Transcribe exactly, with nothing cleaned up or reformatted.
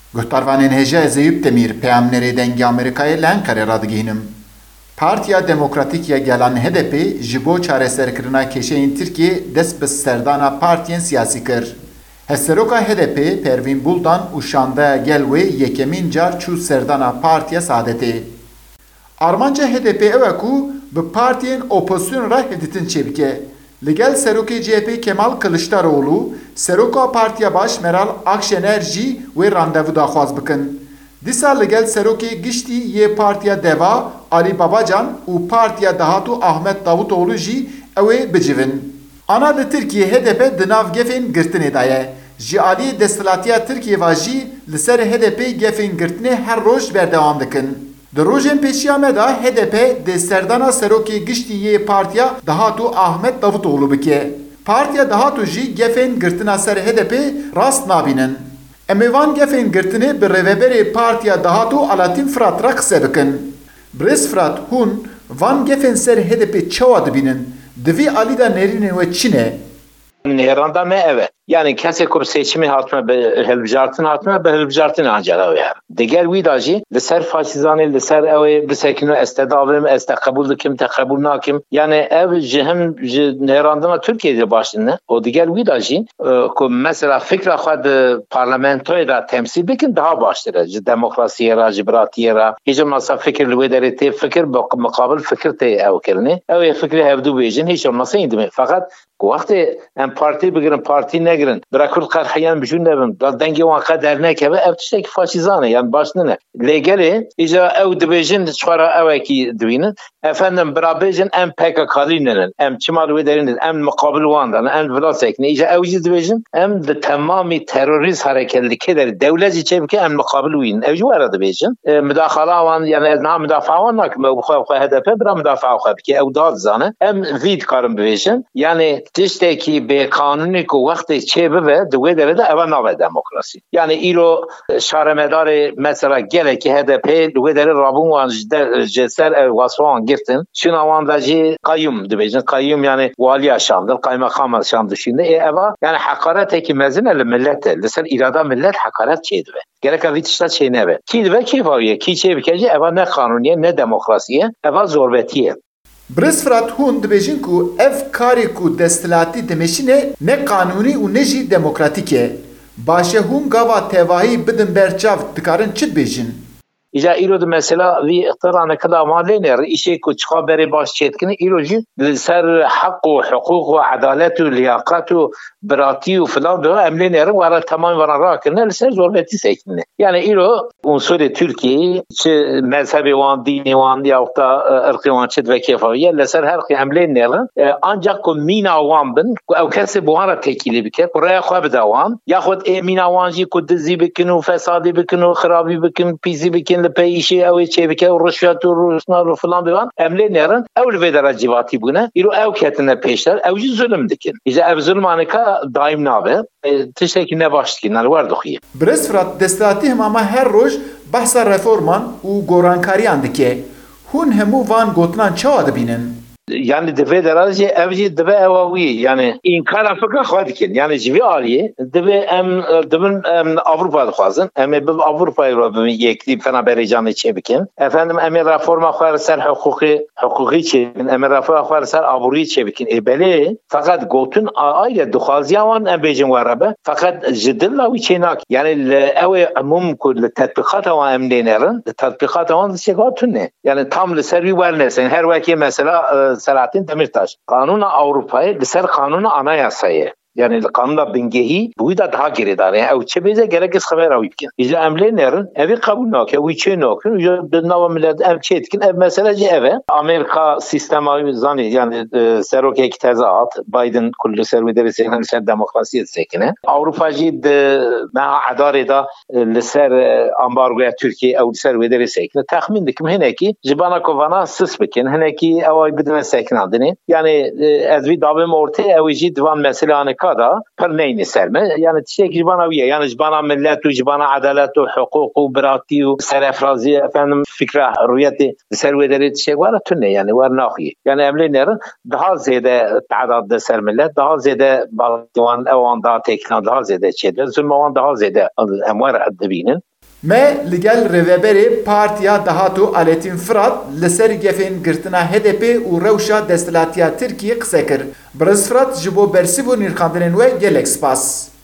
Guhtarvanên Hêja Zeyûb Temîr peyamnerê dengê Amerîkayê li Enqerê radigihînin. Partiya Demokratîk ya Gelan H D P ji bo çareserkirina kêşeyên Tirkiyê dest bi serdana partiyên siyasî kir. Hevseroka H D P Pervîn Buldan û şandeya gel wê yekemîn car çû serdana Partiya Saadetê. Armanca H D P ew e ku bi partiyên opozisyonê re hevdîtin çêbike. Li gel Serokê C H P Kemal Kılıçdaroğlu, Seroka Partiya Baş Meral Akşener jî wê randevu daxwaz bikin. Dîsa li gel Serokê Giştî yê Partiya Deva Ali Babacan û Partiya Dahatû Ahmet Davutoğlu jî ew ê bicivin. Ana li Tirkiye H D P di nav gefên girtinê de ye. Ji aliyê desthilatiya Tirkiye ve jî li ser H D P gefên girtinê her roj berdewam dikin. Di rojên pêşiya me da H D P dê serdana Serokê Giştî yê Partiya Dahatû Ahmet Davutoğlu bike. Partiya Dahatû jî gefên girtina ser H D P rast nabînin. Em ê van gefên girtinê bi rêveberê Partiya Dahatû Alaaddin Fırat re qise bikin. Birêz Fırat hûn van gefên ser H D P çawa dibînin? Di vî alî da nêrînên we çi ne? Nêranda me ev e. Yani kesê ku seçimê hatime bi hilbijartin hatime bi hilbijartin ancak ew e. Digel wî da jî li ser faşîzanê li ser ew ê bisekînin ez te davim ez te qebûl dikim te qebûl nakim. Yani ev ji him ji nêrandina Tirkiyeyê başîne. O digel wî da jî ku mesela fikra xwe di parlamentoyê da temsîl bikin daha baştir e. Ji demokrasiyê ra ji biratiyê ra. Hîç olmazsa fikir li wê derê tê fikir bi muqabil fikir tê ew kirinê. Ew ê fikirê hevdû bêjin hîç olmazsa îndimê. Fakat ku wextê em partî bigirin partî negirin bira Kurd qerheyan bijû nebin da dengê wan qe dernekeve ev tiştekî faşîzan e yani başnine lê gelê îja ew dibêjin çixwara ewekî dibînin efendim bira bêjin em P K K'lînin em çima li wê derînin em muqabil wan dan em vila sekine îja ew jî dibêjin em di temamî terorîst hereketlikê derê dewlet jî çêbike em muqabil wîn ew jî were dibêjin müdaxala wan yani ez niha müdafaa wan nakim ew bixwe xwe H D P bira müdafaa xwe bike ew da dizane em vî dikarin bibêjin yani tiştekî bêqanûnî ku wextê çê bibe di wê derê de ev nabe demokrasî. Yani îro şaremedarê mesela gelekî H D P li wê derê rabûn wan ji ser wasfa wan girtin çûna wan de jî qayyum dibêjin qayyum yani waliya şandil qaymakama şand dişîne e eva yani hekaretekî mezin e li millet e li ser îrada millet hekaret çê dibe. Gerek vî tişta çê nebe. Kî dibe kêfaviye kî çê bike jî eva ne qanûniye ne demokrasiye eva zorbetiye. Birêz Fırat hûn dibêjin ku ev karê ku desthilatî dimeşîne ne qanûnî û ne jî demokratîk e. Başe hûn gava tevahî bidin berçav dikarin çi dibêjin? İja îro di mesela vî iqtirana kila malê ne îşê ku çiqa berê baş çêdikine îro jî li ser heq û hiqûq û edalet û liyaqat û biratî û filan de em lê nerin were temamî were rakirine li ser zorbetî sekine. Yani îro unsurê Tirkiyeyê çi mezhebê wan dînê wan ya da irqê wan çi dibe kêfaviye li ser her qî em lê nerin ancak ku mîna wan bin ku ew kesê bi wan re tekîlî bike ku rêya xwe bide wan yaxud ê mîna wan jî ku dizî bikin û fesadî bikin û xirabî bikin pîsî bikin li pê îşê ew ê çêbike û rişvet û rûsnar û filan diwan em lê nerin ew li vê dere civakî bûne îro ew ketine pêşter ew jî zulm dikin. İja ev zulmaneka daim nabe tiştekî ne baş dikin yani wer dixuye. Birêz Fırat desthilatî hemama her roj behsa reforman û gorankariyan dike. Hûn hemû van gotinan çawa dibînin? Yani dibe derajê ev jî dibe ewa wî yani înkara fikra xwe dikin yani ji vî aliyê dibe em dibin Avrupa dixwazin em ê bi Avrupayê re bibin yekî fena berêcanê çêbikin efendim em ê reforma xwe li ser hiqûqî hiqûqî çêbikin em ê reforma xwe li ser aborî çêbikin ê belê feqet gotin aile dixwaziya wan em bêjin were be feqet ji dila wî çê nakin yani ew ê emûm ku li tetbîqata wan em lê nerin li tetbîqata wan dişeka tune yani tam li ser wî wernesin her wekî mesela Selahattin Demirtaş. Kanuna Avrupa'yı, ser kanuna anayasayı. Yani kanuna bingehî bu da daha geridar. Yani ev çebeze gerekes haber avitkin. İşte emle nerin? Evi kabul nakin, evi çe nakin. İşte nava millet ev çetkin. Ev meseleci eve. Amerika sistema zani yani serok ek tezat. Biden kullu servederi sekine ser demokrasiye sekine. Avrupacı de ma adare da ser ambargoya Türkiye ev servederi sekine. Tahmin dikim heneki jibana kovana sis bikin. Heneki ev bidine sekine adını. Yani ezvi davim ortaya ev jid divan mesela da per neyni serme yani tişek jibanaviye yani jibana millet u jibana adalet u hukuk u birati u serafrazi efendim fikra hürriyeti servederi tişek var tünne yani var nahi yani emlenerin daha ziyade taadad ser millet daha ziyade baldivan evan daha tekna daha ziyade çede zulmavan daha ziyade emvar adbinin Me li gel rêveberê Partiya Dahatû Alêtîn Firat li ser gefên girtina H D P û rewşa desthilatiya Tirkiyê qise kir. Birîz Firat ji bo bersîbû nîrxandinên we gelek spas.